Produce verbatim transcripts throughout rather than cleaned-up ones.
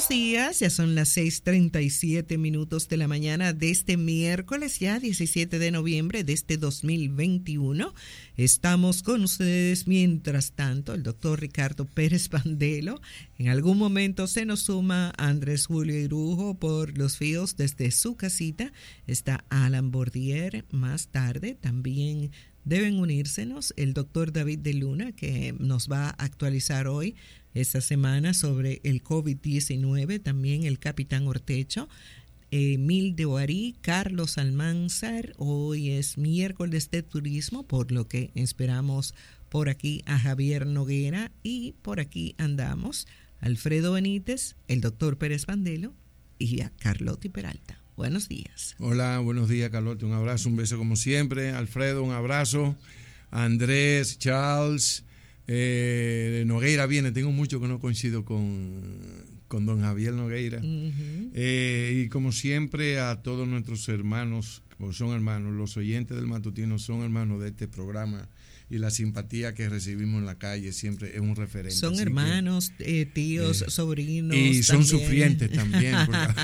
Buenos días, ya son las seis treinta y siete minutos de la mañana de este miércoles, ya diecisiete de noviembre de este dos mil veintiuno. Estamos con ustedes, mientras tanto, el doctor Ricardo Pérez Pandelo. En algún momento se nos suma Andrés Julio Irujo por los fíos desde su casita. Está Alan Bordier más tarde, también deben unírsenos el doctor David de Luna, que nos va a actualizar hoy esta semana sobre el COVID diecinueve, también el capitán Ortecho, Emil de Oarí, Carlos Almanzar. Hoy es miércoles de turismo, por lo que esperamos por aquí a Javier Noguera, y por aquí andamos Alfredo Benítez, el doctor Pérez Pandelo y a Carlotti Peralta. Buenos días. Hola, buenos días, Carlotti. Un abrazo, un beso como siempre. Alfredo, un abrazo. Andrés, Charles, eh, Nogueira viene. Tengo mucho que no coincido con, con don Javier Nogueira. Uh-huh. Eh, y como siempre, a todos nuestros hermanos, o son hermanos, los oyentes del matutino son hermanos de este programa. Y la simpatía que recibimos en la calle siempre es un referente. Son Así hermanos, que, eh, tíos, eh, sobrinos. Y son también. Sufrientes también.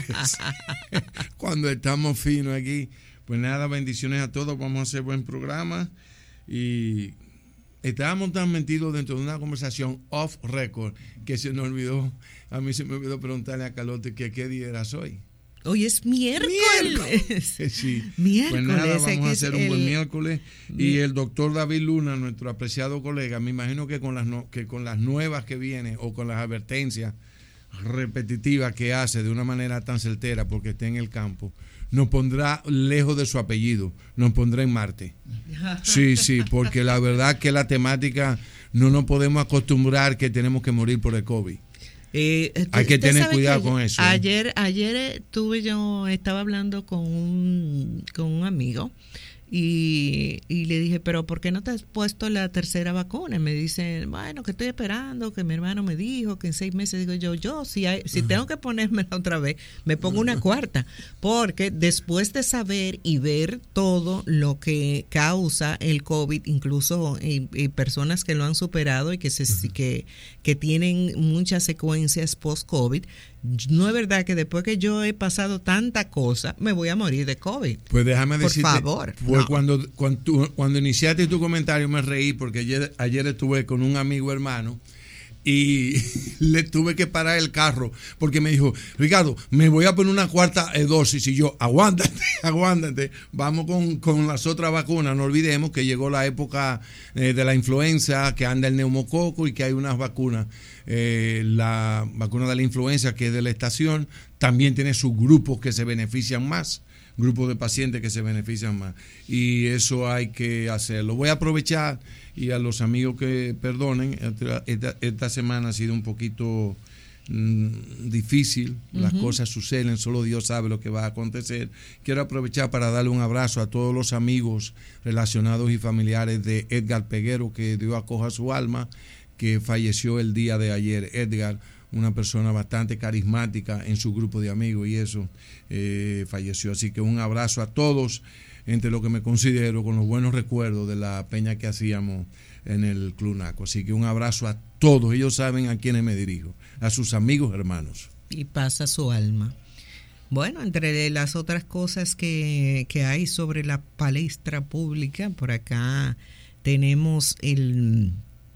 Cuando estamos finos aquí. Pues nada, bendiciones a todos. Vamos a hacer buen programa. Y estábamos tan metidos dentro de una conversación off record que se nos olvidó, a mí se me olvidó preguntarle a Carlotti que qué día era hoy. Hoy es miércoles. Miércoles. Sí. Miércoles. Pues nada, vamos a hacer un el... buen miércoles. Y el doctor David Luna, nuestro apreciado colega, me imagino que con las no, que con las nuevas que viene o con las advertencias repetitivas que hace de una manera tan certera porque está en el campo, nos pondrá lejos de su apellido, nos pondrá en Marte. Sí, sí, porque la verdad que la temática no nos podemos acostumbrar que tenemos que morir por el COVID. Eh, Hay que tener cuidado que con eso. Ayer, ayer tuve yo, estaba hablando con un, con un amigo y, y le dije, pero ¿por qué no te has puesto la tercera vacuna? Y me dicen, bueno, que estoy esperando, que mi hermano me dijo que en seis meses. Digo yo, yo si, hay, si tengo que ponérmela otra vez, me pongo una cuarta, porque después de saber y ver todo lo que causa el COVID, incluso y, y personas que lo han superado y que, se, que, que tienen muchas secuencias post-COVID, no es verdad que después que yo he pasado tanta cosa, me voy a morir de COVID. Pues déjame decirte, por favor. Pues no. cuando, cuando, tú, cuando iniciaste tu comentario me reí porque ayer, ayer estuve con un amigo hermano y le tuve que parar el carro porque me dijo, Ricardo, me voy a poner una cuarta dosis. Y yo, aguántate, aguántate, vamos con, con las otras vacunas. No olvidemos que llegó la época eh, de la influenza, que anda el neumococo y que hay unas vacunas. Eh, la vacuna de la influenza, que es de la estación, también tiene sus grupos que se benefician más, grupos de pacientes que se benefician más, y eso hay que hacerlo. Voy a aprovechar y a los amigos que perdonen, esta, esta semana ha sido un poquito mmm, difícil, uh-huh. Las cosas suceden, solo Dios sabe lo que va a acontecer. Quiero aprovechar para darle un abrazo a todos los amigos relacionados y familiares de Edgar Peguero, que Dios acoja su alma, que falleció el día de ayer. Edgar, una persona bastante carismática en su grupo de amigos, y eso eh, falleció. Así que un abrazo a todos, entre lo que me considero con los buenos recuerdos de la peña que hacíamos en el Club Naco. Así que un abrazo a todos, ellos saben a quiénes me dirijo, a sus amigos hermanos. Y pasa su alma. Bueno, entre las otras cosas que, que hay sobre la palestra pública, por acá tenemos el...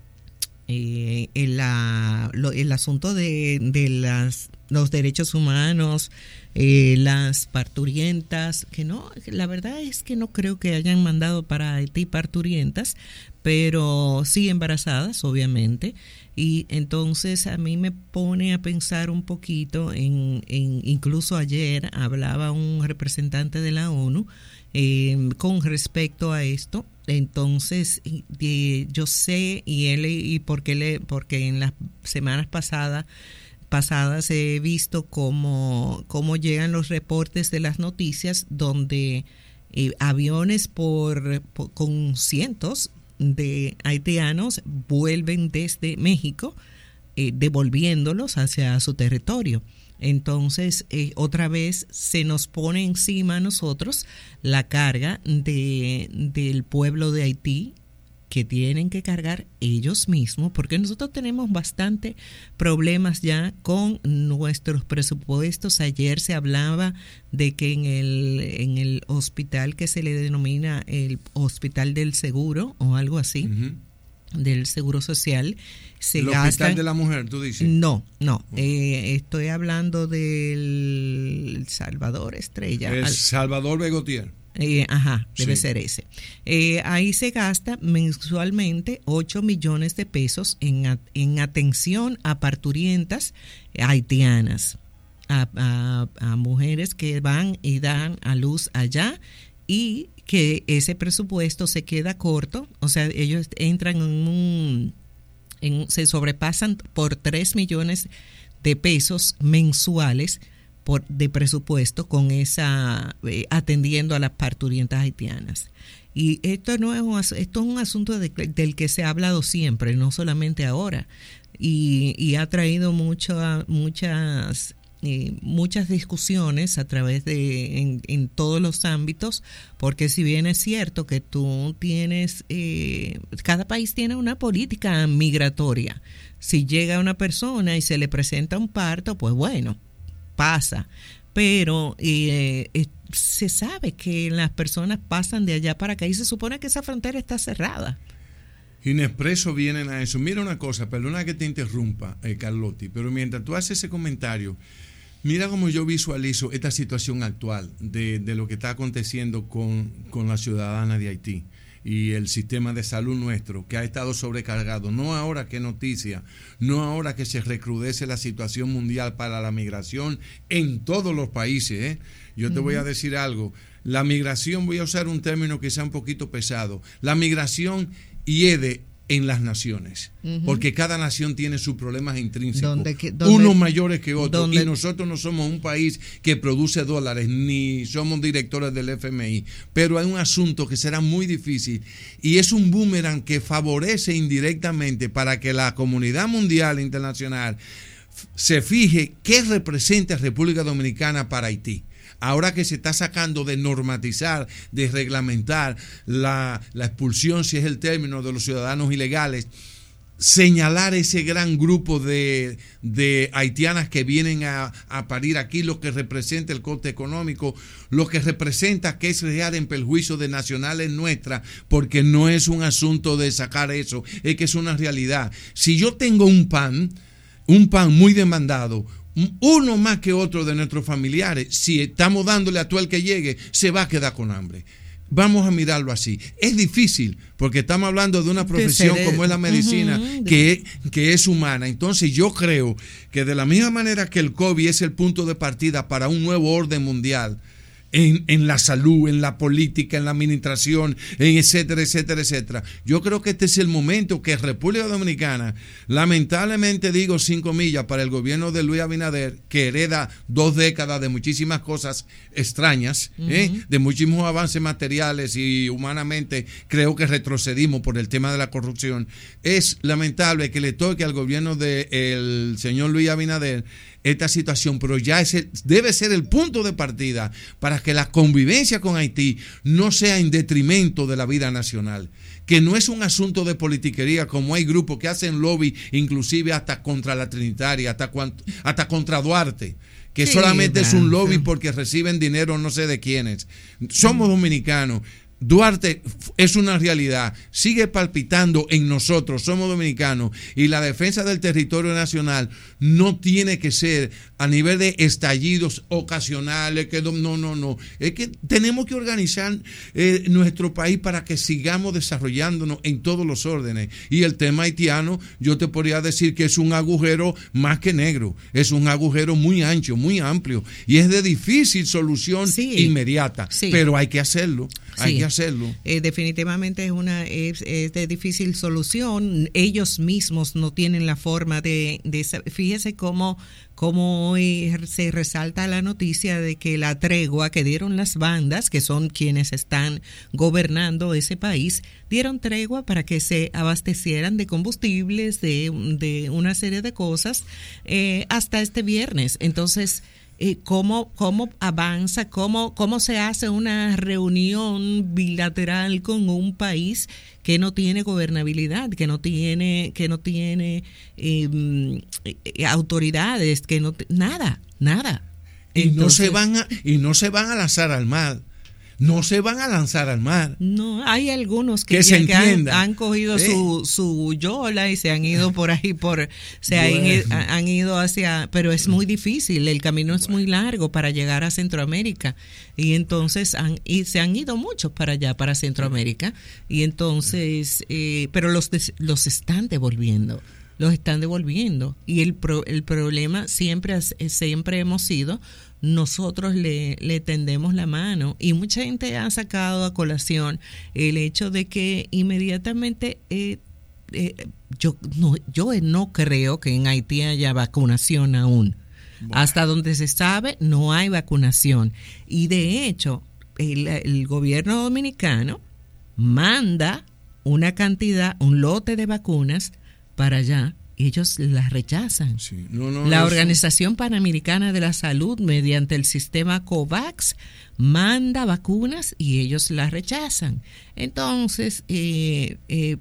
Eh, el, la, lo, el asunto de, de las, los derechos humanos, eh, las parturientas, que no, la verdad es que no creo que hayan mandado para Haití parturientas, pero sí embarazadas, obviamente. Y entonces a mí me pone a pensar un poquito en, en incluso ayer hablaba un representante de la ONU eh, con respecto a esto. Entonces eh, yo sé y él y porque le porque en las semanas pasadas pasadas he visto cómo cómo llegan los reportes de las noticias donde eh, aviones por, por con cientos de haitianos vuelven desde México eh, devolviéndolos hacia su territorio. Entonces, eh, otra vez se nos pone encima a nosotros la carga de, del pueblo de Haití, que tienen que cargar ellos mismos, porque nosotros tenemos bastante problemas ya con nuestros presupuestos. Ayer se hablaba de que en el, en el hospital que se le denomina el Hospital del Seguro o algo así, uh-huh. del Seguro Social, se ¿El gastan, Hospital de la Mujer, tú dices? No, no, uh-huh. eh, estoy hablando del Salvador Estrella. El Salvador Begotier. Eh, ajá, debe sí. ser ese. Eh, ahí se gasta mensualmente ocho millones de pesos en, en atención a parturientas haitianas, a, a, a mujeres que van y dan a luz allá, y que ese presupuesto se queda corto, o sea, ellos entran en un, en, se sobrepasan por tres millones de pesos mensuales por de presupuesto con esa eh, atendiendo a las parturientas haitianas. Y esto no es un, esto es un asunto de, del que se ha hablado siempre, no solamente ahora, y, y ha traído mucho, muchas eh, muchas discusiones a través de en, en todos los ámbitos, porque si bien es cierto que tú tienes eh, cada país tiene una política migratoria. Si llega una persona y se le presenta un parto, pues bueno, pasa, pero eh, eh, se sabe que las personas pasan de allá para acá y se supone que esa frontera está cerrada. Inexpreso vienen a eso. Mira una cosa, perdona que te interrumpa, eh, Carlotti, pero mientras tú haces ese comentario, mira cómo yo visualizo esta situación actual de, de lo que está aconteciendo con, con la ciudadana de Haití y el sistema de salud nuestro, que ha estado sobrecargado. No ahora que noticia, no ahora que se recrudece la situación mundial para la migración en todos los países. ¿eh? Yo te uh-huh. voy a decir algo. La migración, voy a usar un término que sea un poquito pesado, la migración hiede en las naciones, uh-huh. porque cada nación tiene sus problemas intrínsecos, ¿Dónde, que, dónde, unos mayores que otros, dónde? Y nosotros no somos un país que produce dólares, ni somos directores del F M I, pero hay un asunto que será muy difícil, y es un boomerang que favorece indirectamente para que la comunidad mundial e internacional se fije qué representa República Dominicana para Haití. Ahora que se está sacando de normatizar, de reglamentar la, la expulsión, si es el término, de los ciudadanos ilegales, señalar ese gran grupo de, de haitianas que vienen a, a parir aquí, lo que representa el coste económico, lo que representa que es real en perjuicio de nacionales nuestras, porque no es un asunto de sacar eso, es que es una realidad. Si yo tengo un pan, un pan muy demandado, uno más que otro de nuestros familiares, si estamos dándole a todo el que llegue, se va a quedar con hambre. Vamos a mirarlo así. Es difícil, porque estamos hablando de una profesión como es la medicina, uh-huh. que, que es humana. Entonces yo creo que de la misma manera que el COVID es el punto de partida para un nuevo orden mundial, En, en la salud, en la política, en la administración, en etcétera, etcétera, etcétera. Yo creo que este es el momento que República Dominicana, lamentablemente digo sin comillas, para el gobierno de Luis Abinader, que hereda dos décadas de muchísimas cosas extrañas, uh-huh. ¿eh? de muchísimos avances materiales y humanamente creo que retrocedimos por el tema de la corrupción, es lamentable que le toque al gobierno del señor Luis Abinader esta situación, pero ya es el, debe ser el punto de partida para que la convivencia con Haití no sea en detrimento de la vida nacional, que no es un asunto de politiquería, como hay grupos que hacen lobby inclusive hasta contra la Trinitaria, hasta, hasta contra Duarte, que sí, solamente es un lobby porque reciben dinero no sé de quiénes. Somos dominicanos. Duarte es una realidad, sigue palpitando en nosotros, somos dominicanos, y la defensa del territorio nacional no tiene que ser a nivel de estallidos ocasionales, que no, no, no, es que tenemos que organizar eh, nuestro país para que sigamos desarrollándonos en todos los órdenes, y el tema haitiano, yo te podría decir que es un agujero más que negro, es un agujero muy ancho, muy amplio, y es de difícil solución sí, inmediata, sí. pero hay que hacerlo. Hay sí, que hacerlo. Eh, definitivamente es una es, es de difícil solución. Ellos mismos no tienen la forma de, de fíjese cómo cómo hoy se resalta la noticia de que la tregua que dieron las bandas, que son quienes están gobernando ese país, dieron tregua para que se abastecieran de combustibles, de, de una serie de cosas, eh, hasta este viernes. Entonces, eh, cómo, cómo avanza, cómo, cómo se hace una reunión bilateral con un país que no tiene gobernabilidad, que no tiene, que no tiene eh, eh, autoridades, que no nada, nada. Y Entonces, no se van a, y no se van a lanzar al mar. No se van a lanzar al mar. No, hay algunos que, que, ya, se que han, entienda. han cogido ¿Eh? su, su yola y se han ido por ahí, por se bueno. han, han ido hacia, pero es muy difícil, el camino es bueno. muy largo para llegar a Centroamérica y entonces han, y se han ido muchos para allá, para Centroamérica y entonces, eh, pero los des, los están devolviendo. Los están devolviendo y el pro, el problema siempre siempre hemos sido nosotros le, le tendemos la mano y mucha gente ha sacado a colación el hecho de que inmediatamente eh, eh, yo no yo no creo que en Haití haya vacunación aún. Bueno. Hasta donde se sabe no hay vacunación y de hecho el, el gobierno dominicano manda una cantidad, un lote de vacunas para allá, ellos las rechazan. Sí. No, no, la eso. Organización Panamericana de la Salud, mediante el sistema COVAX, manda vacunas y ellos las rechazan. Entonces, eh, eh,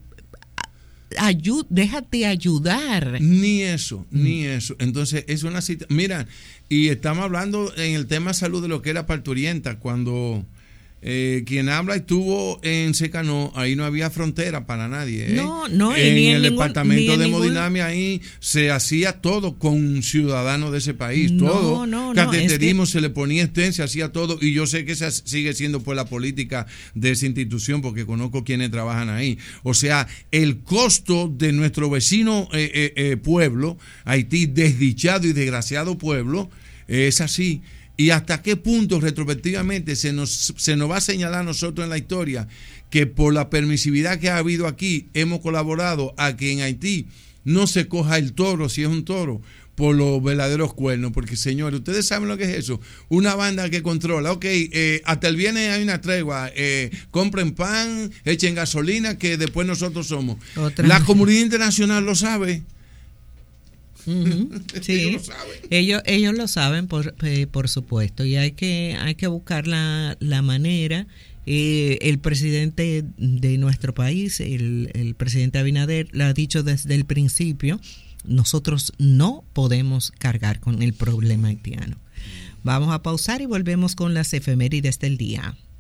ayud, déjate ayudar. Ni eso, mm. ni eso. Entonces, es una situación. Mira, y estamos hablando en el tema salud de lo que era parturienta, cuando... Eh, quien habla estuvo en Secanó, ahí no había frontera para nadie. ¿eh? No, no, en ni en el ningún, departamento ni en de ningún... Modinamia ahí se hacía todo con ciudadanos de ese país, no, todo. No, Cateterismo, no, es que... se le ponía estén, se hacía todo, y yo sé que esa sigue siendo pues la política de esa institución porque conozco quienes trabajan ahí. O sea, el costo de nuestro vecino eh, eh, eh, pueblo, Haití, desdichado y desgraciado pueblo, eh, es así. Y hasta qué punto retrospectivamente se nos, se nos va a señalar a nosotros en la historia que por la permisividad que ha habido aquí hemos colaborado a que en Haití no se coja el toro, si es un toro, por los verdaderos cuernos. Porque, señores, ustedes saben lo que es eso. Una banda que controla, ok, eh, hasta el viernes hay una tregua, eh, compren pan, echen gasolina, que después nosotros somos. Otra. La comunidad internacional lo sabe. Uh-huh. Sí, ellos lo saben, ellos, ellos lo saben por, eh, por supuesto, y hay que hay que buscar la, la manera. Eh, el presidente de nuestro país, el, el presidente Abinader, lo ha dicho desde el principio, nosotros no podemos cargar con el problema haitiano. Vamos a pausar y volvemos con las efemérides del día.